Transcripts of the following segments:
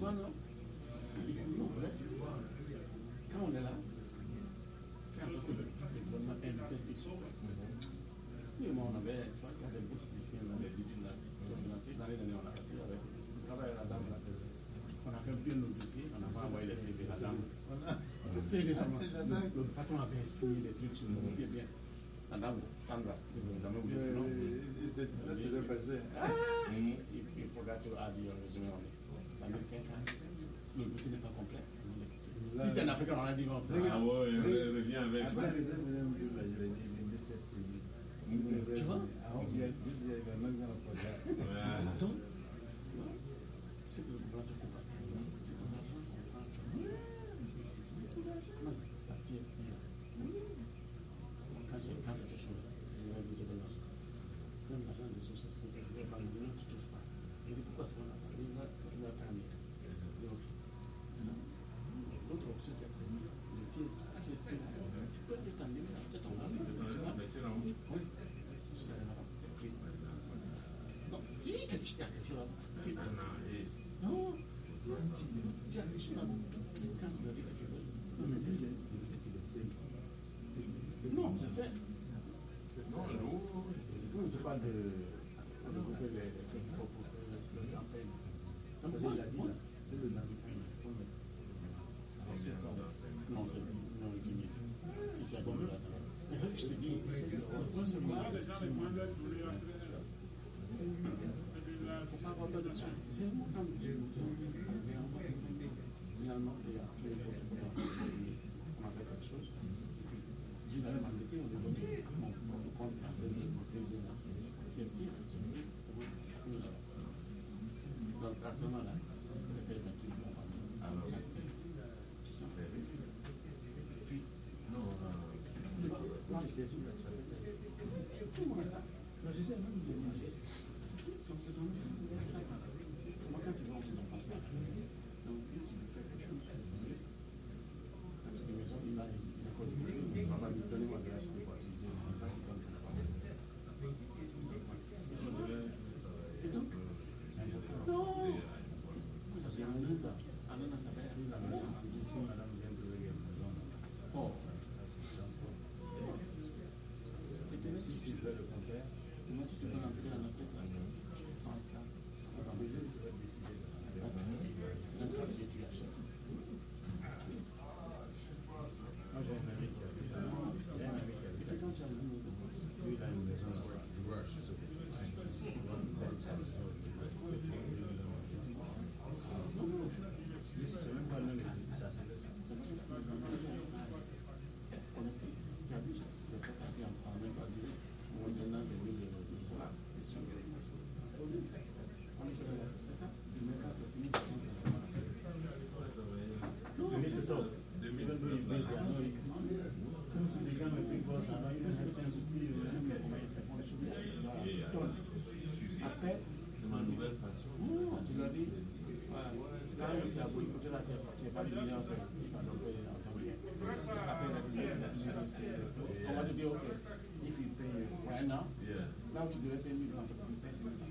Non. Quand on est là, faire en sorte que le gouvernement investisse. Oui, moi, on avait, tu vois, il y a des bourses qui viennent dans les études là, financées. L'année dernière, on a fait avec le travail à la dame, là, on a fait un peu nos dossiers, on n'a pas envoyé les CV à la dame. C'est récemment, le patron avait signé des trucs sur le monde, bien. La dame, Sandra, je ne vais jamais oublier son nom. Il faudra que a dit un résumé en l'américain, le dossier n'est pas complet. Si c'est un Africain, on a dit bon. Ah ouais, il revient avec. Tu vois? Donc, c'est que le gouvernement te combat. C'est ton argent qu'on prend. Ça TSP. Quand c'était chaud, il y avait des événements. Même l'argent des sociétés, tu ne touches pas. Il dit pourquoi ça va pas? Il va continuer à terminer. L'autre option, c'est que le TSP, tu peux être en ligne, c'est ton argent. Oui. Non, dis quelque chose. Non, dis quelque chose. Quand tu me dis quelque chose, non, je sais. Non, je parle de développer les campagnes. Comme il a dit, là, non, c'est non, le Guinée. Si tu as compris là, mais ce que je te dis, c'est que faut pas avoir peur de ça. C'est important de dire. Finalement, il y a on a fait quelque chose. Vous allez m'inviter, on est donné mon compte à plaisir, mon CV là. Qu'est-ce qu'il y a? Donc, à ce moment-là, on a fait 28 mois par an. Alors, puis, non, c'est sûr. Non, je sais, même moi, quand tu vas dans ton passage, donc tu fais quelque chose, parce que les gens, il a connu, il va lui donner moi de l'acheter quoi, c'est ça qui donne ça. Et donc, c'est important. Non, parce qu'il y a un livre, Anna n'a pas écrit la maison, si madame vient de regarder la maison. Oh, ça c'est important. Et tu vois, si tu fais le contraire, moi, si tu veux rentrer en Afrique, pense ça. Dans les yeux, tu vas décider. Donc, tu achètes. Moi, j'ai un ami qui habite à Et quand tu as lui, il a une maison à Rush. C'est même pas le même ça. Après, c'est ma nouvelle façon. Non, tu l'as dit. Là, tu as boycotté la terre. Tu n'es pas devenu en fait. Après, on va te dire, ok, if you pay for an hour, là où tu devrais payer 1000 francs, tu payes 500.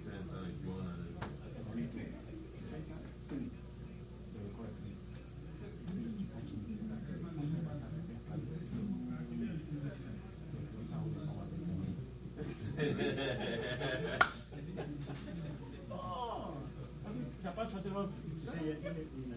Ça passe facilement. Tu sais, il y a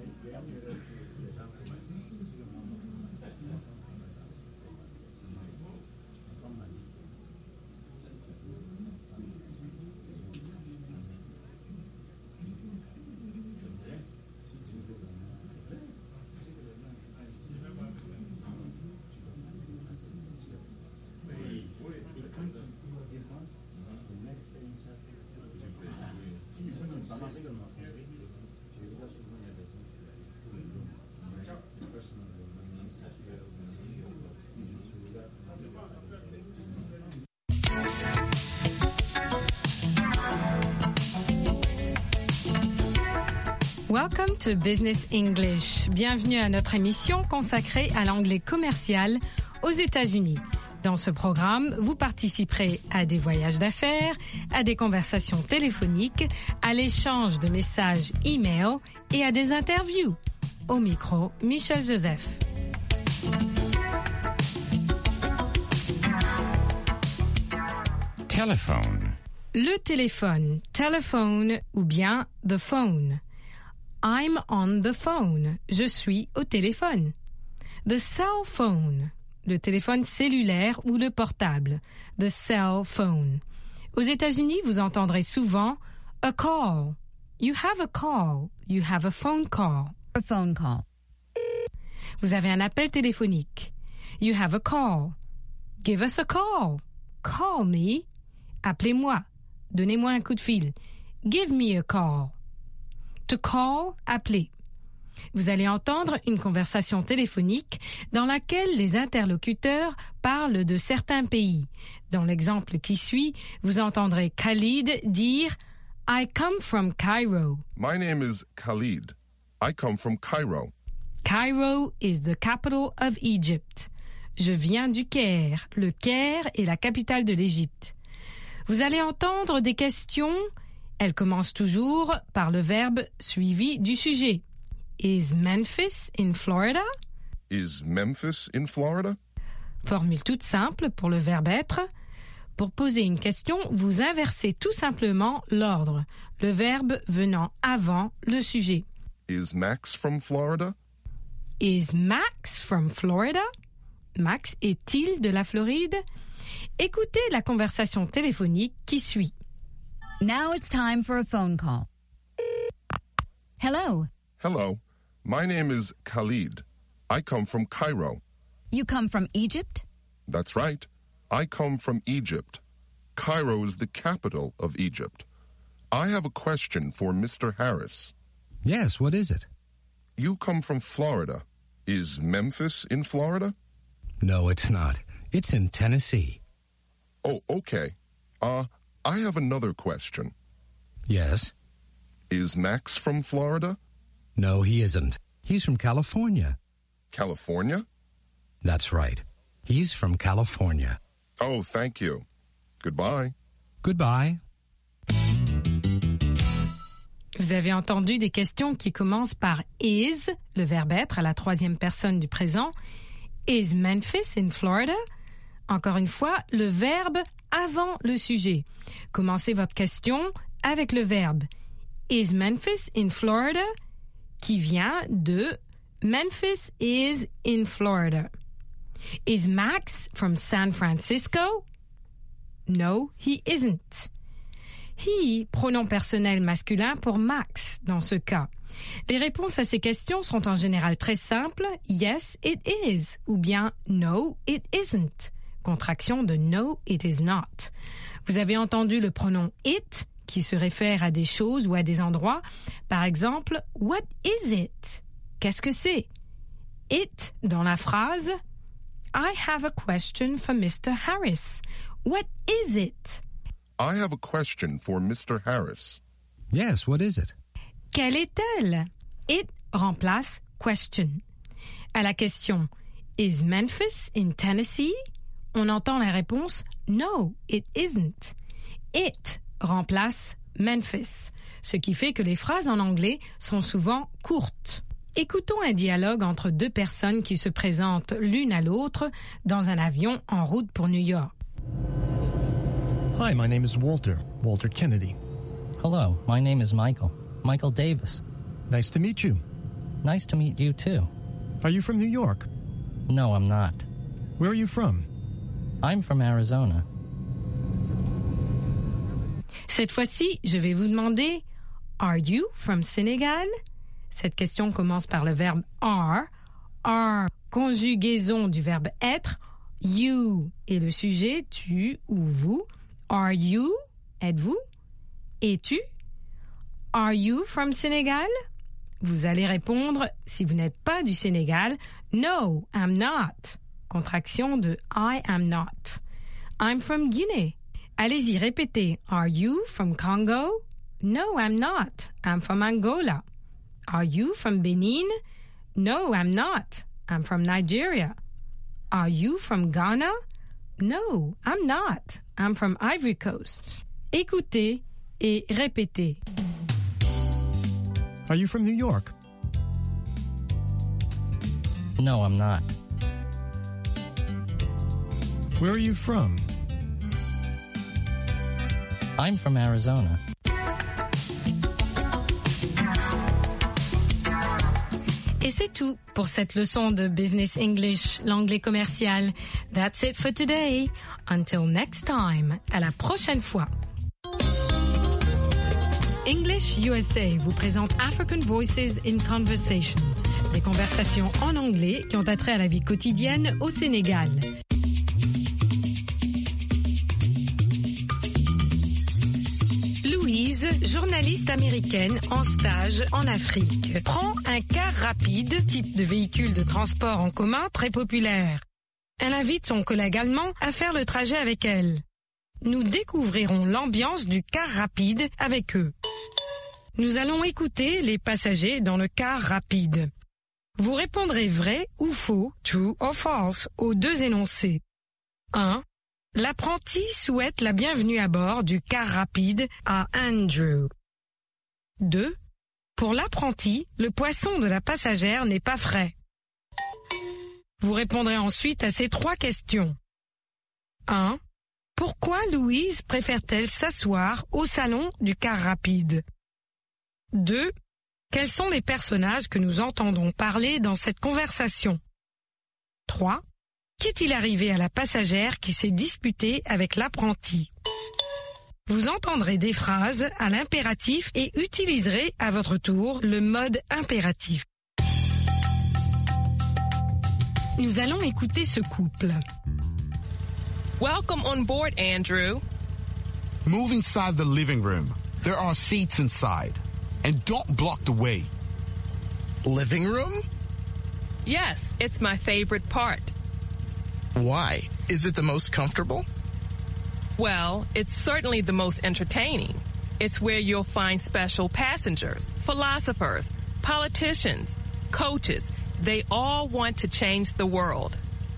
Welcome to Business English. Bienvenue à notre émission consacrée à l'anglais commercial aux États-Unis. Dans ce programme, vous participerez à des voyages d'affaires, à des conversations téléphoniques, à l'échange de messages e-mail et à des interviews. Au micro, Michel Joseph. Telephone. Le téléphone, telephone ou bien the phone. I'm on the phone. Je suis au téléphone. The cell phone. Le téléphone cellulaire ou le portable. The cell phone. Aux États-Unis, vous entendrez souvent a call. You have a call. You have a phone call. A phone call. Vous avez un appel téléphonique. You have a call. Give us a call. Call me. Appelez-moi. Donnez-moi un coup de fil. Give me a call. To call, appeler. Vous allez entendre une conversation téléphonique dans laquelle les interlocuteurs parlent de certains pays. Dans l'exemple qui suit, vous entendrez Khalid dire « I come from Cairo ». My name is Khalid. I come from Cairo. Cairo is the capital of Egypt. Je viens du Caire. Le Caire est la capitale de l'Égypte. Vous allez entendre des questions. Elles commencent toujours par le verbe suivi du sujet. Is Memphis in Florida? Is Memphis in Florida? Formule toute simple pour le verbe être. Pour poser une question, vous inversez tout simplement l'ordre, le verbe venant avant le sujet. Is Max from Florida? Is Max from Florida? Max est-il de la Floride? Écoutez la conversation téléphonique qui suit. Now it's time for a phone call. Hello. Hello. My name is Khalid. I come from Cairo. You come from Egypt? That's right. I come from Egypt. Cairo is the capital of Egypt. I have a question for Mr. Harris. Yes, what is it? You come from Florida. Is Memphis in Florida? No, it's not. It's in Tennessee. Oh, okay. I have another question. Yes? Is Max from Florida? No, he isn't. He's from California. California? That's right. He's from California. Oh, thank you. Goodbye. Goodbye. Vous avez entendu des questions qui commencent par is, le verbe être à la troisième personne du présent. Is Memphis in Florida? Encore une fois, le verbe avant le sujet. Commencez votre question avec le verbe Is Memphis in Florida? Qui vient de Memphis is in Florida. Is Max from San Francisco? No, he isn't. He, pronom personnel masculin pour Max dans ce cas. Les réponses à ces questions sont en général très simples. Yes, it is. Ou bien no, it isn't. Contraction de no, it is not. Vous avez entendu le pronom it qui se réfère à des choses ou à des endroits. Par exemple, what is it? Qu'est-ce que c'est? It dans la phrase I have a question for Mr. Harris. What is it? I have a question for Mr. Harris. Yes, what is it? Quelle est-elle? It remplace question. À la question Is Memphis in Tennessee? On entend la réponse No, it isn't. It remplace Memphis, ce qui fait que les phrases en anglais sont souvent courtes. Écoutons un dialogue entre deux personnes qui se présentent l'une à l'autre dans un avion en route pour New York. Hi, my name is Walter Kennedy. Hello, my name is Michael Davis. Nice to meet you. Nice to meet you too. Are you from New York? No, I'm not. Where are you from? I'm from Arizona. Cette fois-ci, je vais vous demander Are you from Senegal? Cette question commence par le verbe are. Are, conjugaison du verbe être. You est le sujet, tu ou vous. Are you? Êtes-vous? Es-tu? Are you from Senegal? Vous allez répondre, si vous n'êtes pas du Sénégal, No, I'm not. Contraction de I am not. I'm from Guinée. Allez-y, répétez. Are you from Congo? No, I'm not. I'm from Angola. Are you from Benin? No, I'm not. I'm from Nigeria. Are you from Ghana? No, I'm not. I'm from Ivory Coast. Écoutez et répétez. Are you from New York? No, I'm not. Where are you from? I'm from Arizona. Et c'est tout pour cette leçon de Business English, l'anglais commercial. That's it for today. Until next time. À la prochaine fois. English USA vous présente African Voices in Conversation. Des conversations en anglais qui ont attrait à la vie quotidienne au Sénégal. Louise, journaliste américaine en stage en Afrique, prend un car rapide, type de véhicule de transport en commun très populaire. Elle invite son collègue allemand à faire le trajet avec elle. Nous découvrirons l'ambiance du car rapide avec eux. Nous allons écouter les passagers dans le car rapide. Vous répondrez vrai ou faux, true or false, aux deux énoncés. 1. L'apprenti souhaite la bienvenue à bord du car rapide à Andrew. 2. Pour l'apprenti, le poisson de la passagère n'est pas frais. Vous répondrez ensuite à ces 3 questions. 1. Pourquoi Louise préfère-t-elle s'asseoir au salon du car rapide? 2. Quels sont les personnages que nous entendons parler dans cette conversation? 3. Qu'est-il arrivé à la passagère qui s'est disputée avec l'apprenti? Vous entendrez des phrases à l'impératif et utiliserez à votre tour le mode impératif. Nous allons écouter ce couple. Welcome on board, Andrew. Move inside the living room. There are seats inside. And don't block the way. Living room? Yes, it's my favorite part. Why? Is it the most comfortable? Well, it's certainly the most entertaining. It's where you'll find special passengers, philosophers, politicians, coaches. They all want to change the world.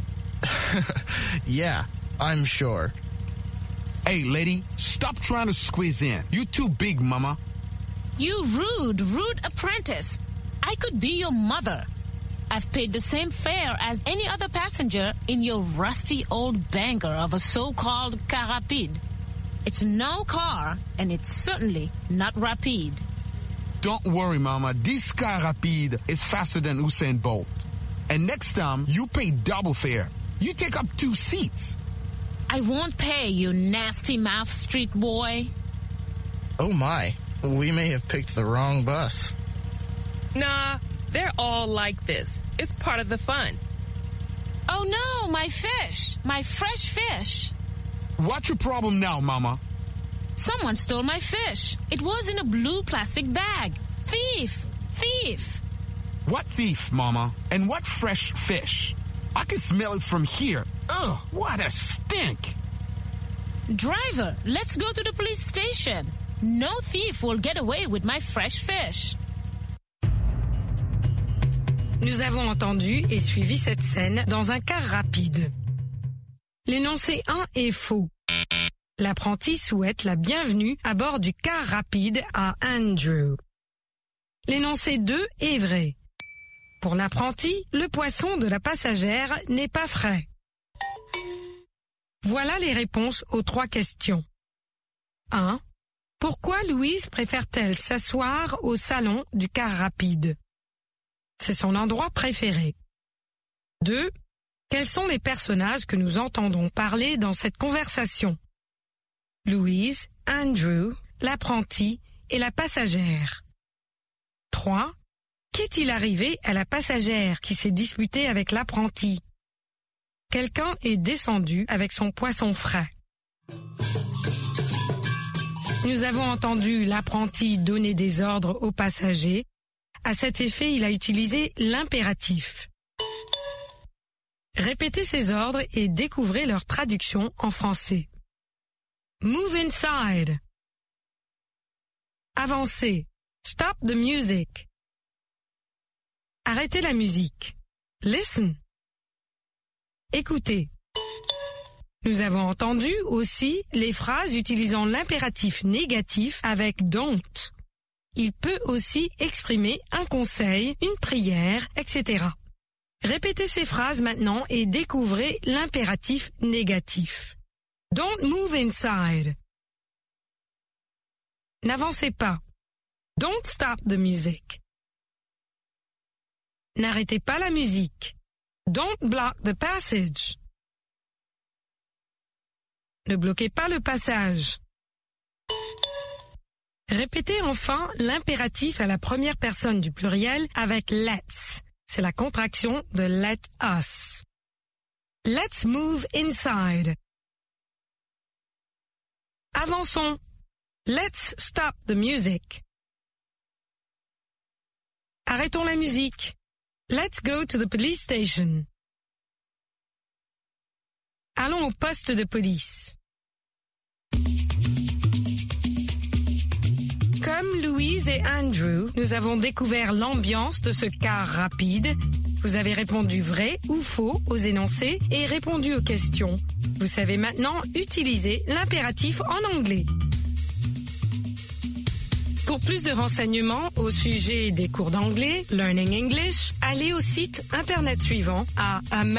Yeah, I'm sure. Hey, lady, stop trying to squeeze in. You too big, mama. You rude apprentice. I could be your mother. I've paid the same fare as any other passenger in your rusty old banker of a so-called car rapide. It's no car, and it's certainly not rapide. Don't worry, mama. This car rapide is faster than Usain Bolt. And next time, you pay double fare. You take up 2 seats. I won't pay, you nasty mouth street boy. Oh my, we may have picked the wrong bus. Nah, they're all like this. It's part of the fun. Oh no, my fish! My fresh fish! What's your problem now, mama? Someone stole my fish. It was in a blue plastic bag. Thief! Thief! What thief, mama? And what fresh fish? I can smell it from here. Ugh, what a stink! Driver, let's go to the police station. No thief will get away with my fresh fish. Nous avons entendu et suivi cette scène dans un car rapide. L'énoncé 1 est faux. L'apprenti souhaite la bienvenue à bord du car rapide à Andrew. L'énoncé 2 est vrai. Pour l'apprenti, le poisson de la passagère n'est pas frais. Voilà les réponses aux 3 questions. 1. Pourquoi Louise préfère-t-elle s'asseoir au salon du car rapide? C'est son endroit préféré. 2. Quels sont les personnages que nous entendons parler dans cette conversation? Louise, Andrew, l'apprenti et la passagère. 3. Qu'est-il arrivé à la passagère qui s'est disputée avec l'apprenti? Quelqu'un est descendu avec son poisson frais. Nous avons entendu l'apprenti donner des ordres aux passagers. À cet effet, il a utilisé l'impératif. Répétez ces ordres et découvrez leur traduction en français. Move inside. Avancez. Stop the music. Arrêtez la musique. Listen. Écoutez. Nous avons entendu aussi les phrases utilisant l'impératif négatif avec don't. Il peut aussi exprimer un conseil, une prière, etc. Répétez ces phrases maintenant et découvrez l'impératif négatif. Don't move inside. N'avancez pas. Don't stop the music. N'arrêtez pas la musique. Don't block the passage. Ne bloquez pas le passage. Répétez enfin l'impératif à la première personne du pluriel avec let's. C'est la contraction de let us. Let's move inside. Avançons. Let's stop the music. Arrêtons la musique. Let's go to the police station. Allons au poste de police. Comme Louise et Andrew, nous avons découvert l'ambiance de ce car rapide. Vous avez répondu vrai ou faux aux énoncés et répondu aux questions. Vous savez maintenant utiliser l'impératif en anglais. Pour plus de renseignements au sujet des cours d'anglais, Learning English, allez au site internet suivant à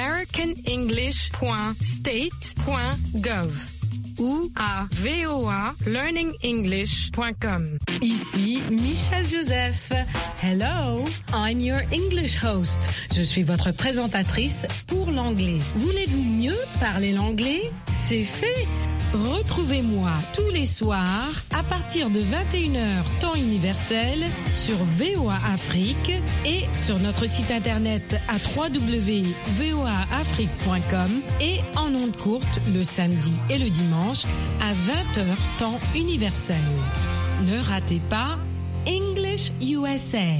americanenglish.state.gov ou à voalearningenglish.com. Ici Michelle Joseph. Hello, I'm your English host. Je suis votre présentatrice pour l'anglais. Voulez-vous mieux parler l'anglais? C'est fait. Retrouvez-moi tous les soirs à partir de 21h temps universel sur VOA Afrique et sur notre site internet à www.voaafrique.com et en ondes courtes le samedi et le dimanche à 20h temps universel. Ne ratez pas English USA.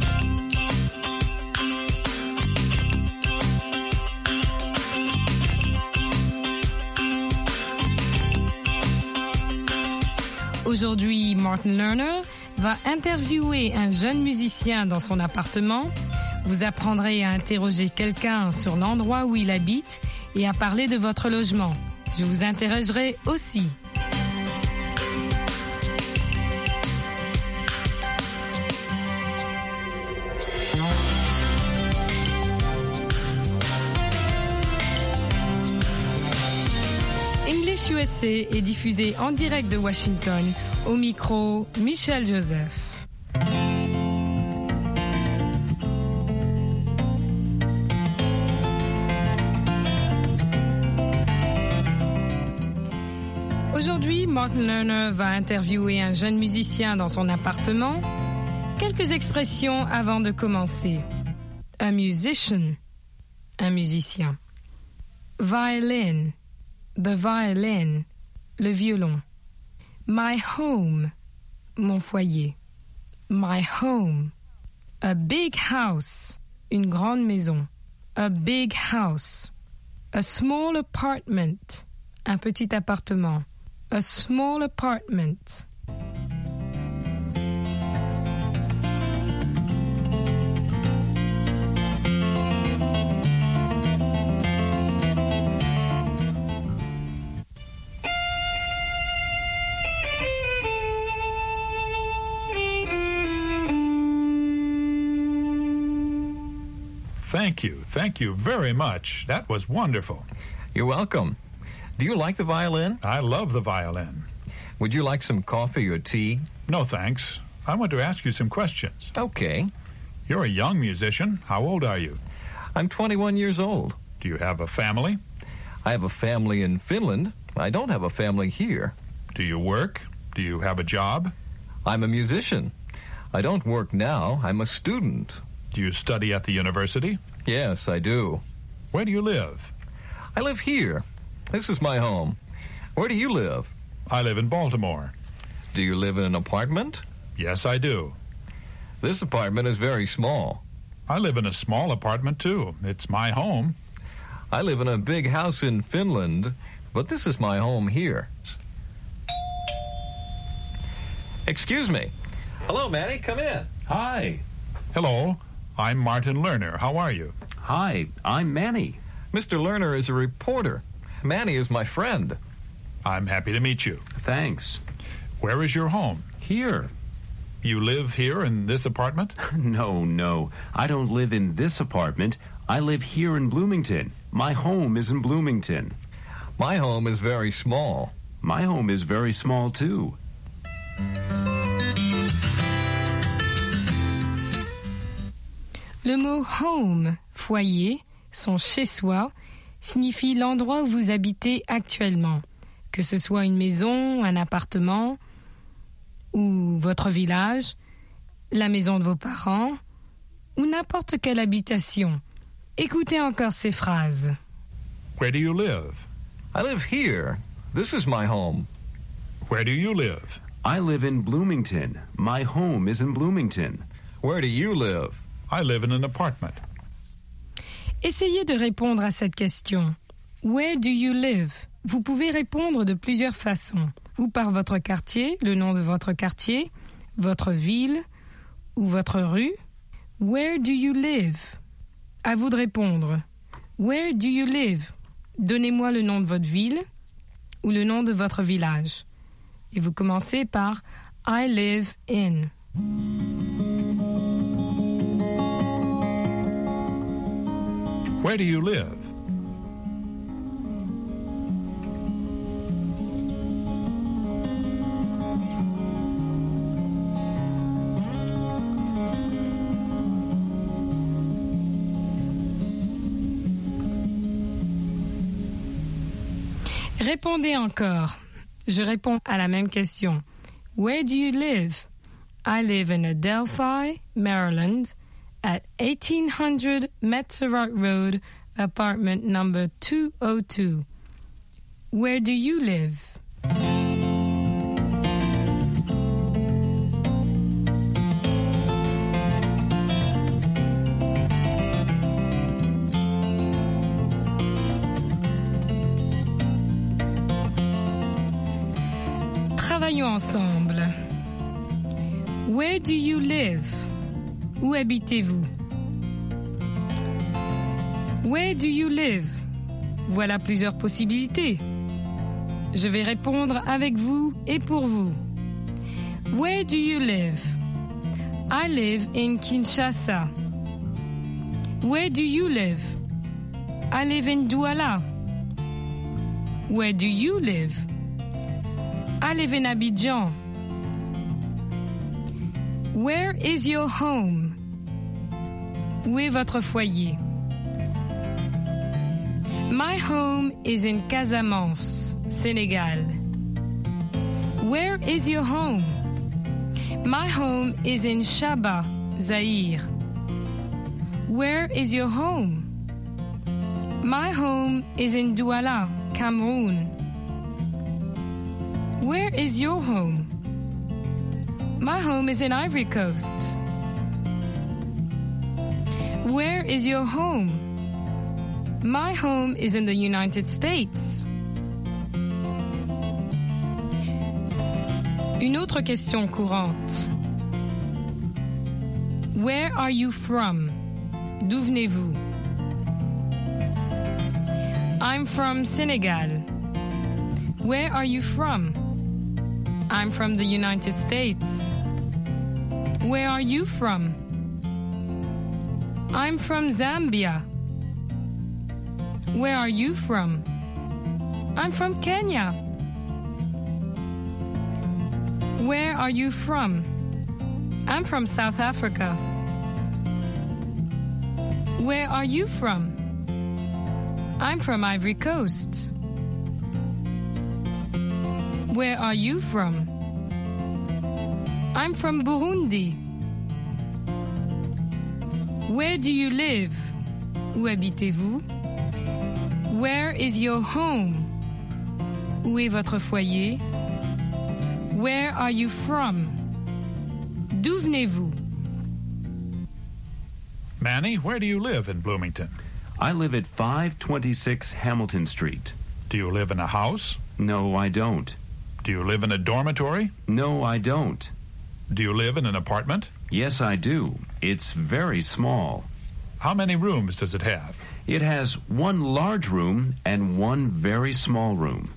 Aujourd'hui, Martin Lerner va interviewer un jeune musicien dans son appartement. Vous apprendrez à interroger quelqu'un sur l'endroit où il habite et à parler de votre logement. Je vous interrogerai aussi. English USA est diffusé en direct de Washington. Au micro, Michelle Joseph. Aujourd'hui, Martin Lerner va interviewer un jeune musicien dans son appartement. Quelques expressions avant de commencer. A musician, un musicien. Violin, the violin, le violon. My home, mon foyer. My home. A big house, une grande maison. A big house. A small apartment, un petit appartement. A small apartment. Thank you very much. That was wonderful. You're welcome. Do you like the violin? I love the violin. Would you like some coffee or tea? No, thanks. I want to ask you some questions. Okay. You're a young musician. How old are you? I'm 21 years old. Do you have a family? I have a family in Finland. I don't have a family here. Do you work? Do you have a job? I'm a musician. I don't work now. I'm a student. Do you study at the university? Yes, I do. Where do you live? I live here. This is my home. Where do you live? I live in Baltimore. Do you live in an apartment? Yes, I do. This apartment is very small. I live in a small apartment, too. It's my home. I live in a big house in Finland, but this is my home here. Excuse me. Hello, Manny. Come in. Hi. Hello. I'm Martin Lerner. How are you? Hi. I'm Manny. Mr. Lerner is a reporter. Manny is my friend. I'm happy to meet you. Thanks. Where is your home? Here. You live here in this apartment? No. I don't live in this apartment. I live here in Bloomington. My home is in Bloomington. My home is very small. My home is very small, too. Le mot home, foyer, son chez-soi, signifie l'endroit où vous habitez actuellement, que ce soit une maison, un appartement ou votre village, la maison de vos parents ou n'importe quelle habitation. Écoutez encore ces phrases. Where do you live? I live here. This is my home. Where do you live? I live in Bloomington. My home is in Bloomington. Where do you live? I live in an apartment. Essayez de répondre à cette question. Where do you live? Vous pouvez répondre de plusieurs façons. Ou par votre quartier, le nom de votre quartier, votre ville ou votre rue. Where do you live? À vous de répondre. Where do you live? Donnez-moi le nom de votre ville ou le nom de votre village. Et vous commencez par I live in. Where do you live? Répondez encore. Je réponds à la même question. Where do you live? I live in Adelphi, Maryland, at 1800 Metzerott Road, apartment number 202. Where do you live? Travaillons ensemble. Where do you live? Où habitez-vous? Where do you live? Voilà plusieurs possibilités. Je vais répondre avec vous et pour vous. Where do you live? I live in Kinshasa. Where do you live? I live in Douala. Where do you live? I live in Abidjan. Where is your home? Où est votre foyer? My home is in Casamance, Senegal. Where is your home? My home is in Shaba, Zaire. Where is your home? My home is in Douala, Cameroon. Where is your home? My home is in Ivory Coast. Where is your home? My home is in the United States. Une autre question courante. Where are you from? D'où venez-vous? I'm from Senegal. Where are you from? I'm from the United States. Where are you from? I'm from Zambia. Where are you from? I'm from Kenya. Where are you from? I'm from South Africa. Where are you from? I'm from Ivory Coast. Where are you from? I'm from Burundi. Where do you live? Où habitez-vous? Where is your home? Où est votre foyer? Where are you from? D'où venez-vous? Manny, where do you live in Bloomington? I live at 526 Hamilton Street. Do you live in a house? No, I don't. Do you live in a dormitory? No, I don't. Do you live in an apartment? Yes, I do. It's very small. How many rooms does it have? It has one large room and one very small room.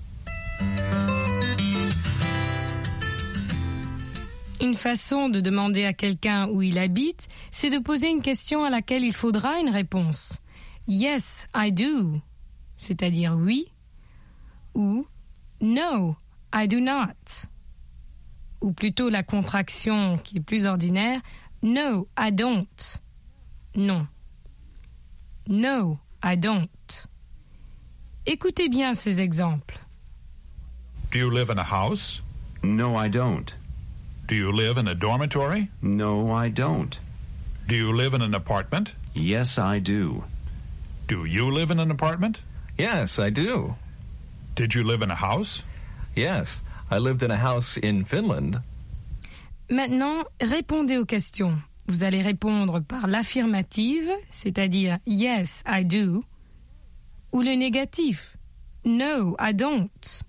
Une façon de demander à quelqu'un où il habite, c'est de poser une question à laquelle il faudra une réponse. Yes, I do, c'est-à-dire oui, ou no, I do not. Ou plutôt la contraction qui est plus ordinaire, no, I don't. Non. No, I don't. Écoutez bien ces exemples. Do you live in a house? No, I don't. Do you live in a dormitory? No, I don't. Do you live in an apartment? Yes, I do. Do you live in an apartment? Yes, I do. Did you live in a house? Yes, I lived in a house in Finland. Maintenant, répondez aux questions. Vous allez répondre par l'affirmative, c'est-à-dire yes, I do, ou le négatif, no, I don't.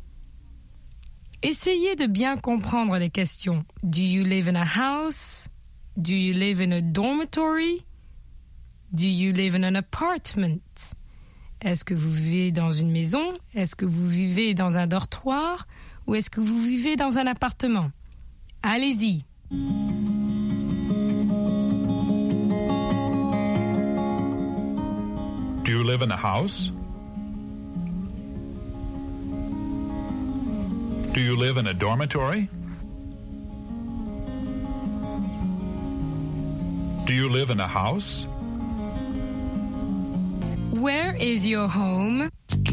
Essayez de bien comprendre les questions. Do you live in a house? Do you live in a dormitory? Do you live in an apartment? Est-ce que vous vivez dans une maison? Est-ce que vous vivez dans un dortoir? Ou est-ce que vous vivez dans un appartement? Allez-y. Do you live in a house? Do you live in a dormitory? Do you live in a house? Where is your home?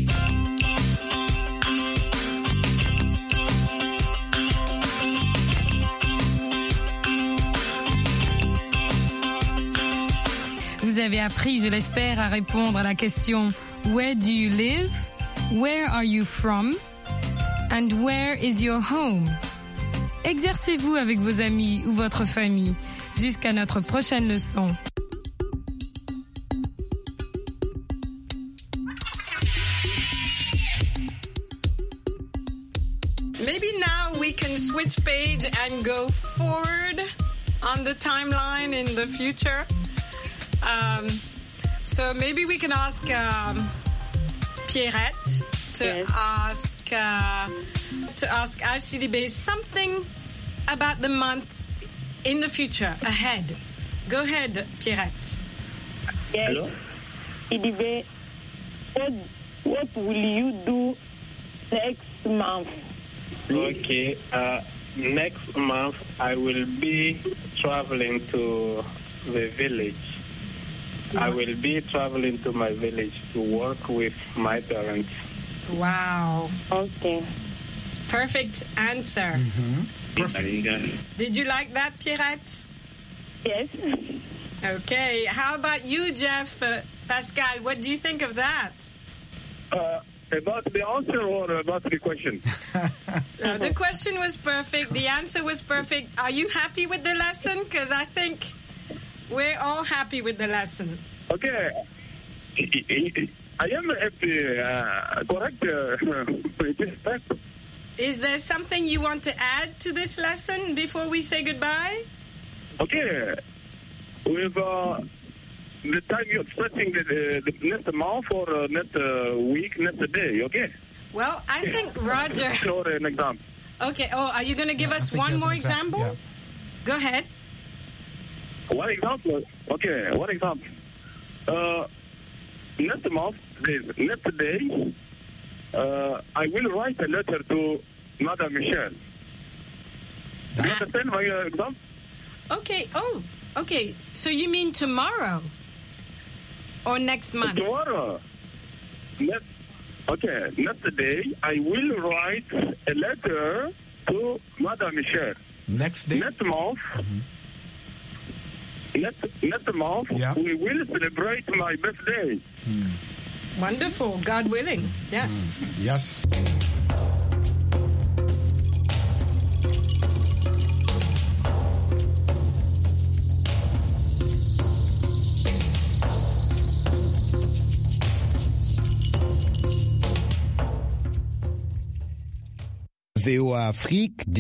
Vous avez appris, je l'espère, à répondre à la question Where do you live? Where are you from? And where is your home? Exercez-vous avec vos amis ou votre famille. Jusqu'à notre prochaine leçon. Maybe now we can switch page and go forward on the timeline in the future. So maybe we can ask Pierrette to ask Alcides something about the month in the future ahead. Go ahead, Pierrette. Yes. Hello? Idibe, what will you do next month? Okay, next month I will be traveling to the village. I will be traveling to my village to work with my parents. Wow. Okay. Perfect answer. Mm-hmm. Perfect. Did you like that, Pierrette? Yes. Okay. How about you, Jeff? Pascal, what do you think of that? About the answer or about the question? The question was perfect. The answer was perfect. Are you happy with the lesson? Because I think we're all happy with the lesson. Okay. I am happy. Correct. Is there something you want to add to this lesson before we say goodbye? Okay. With the time you're setting the next month or next week, next day, okay? Well, I think Roger... Or an example. Okay. Oh, are you going to give us one more example? Yeah. Go ahead. One example? Okay, one example. Next month, next day, I will write a letter to Madame Michel. Do you understand my example? Okay. Oh, okay. So you mean tomorrow? Or next month? Tomorrow. Next day, I will write a letter to Madame Michel. Next day? Next month. Next month, we will celebrate my birthday. Wonderful. God willing. Yes. Yes. VOA Afrique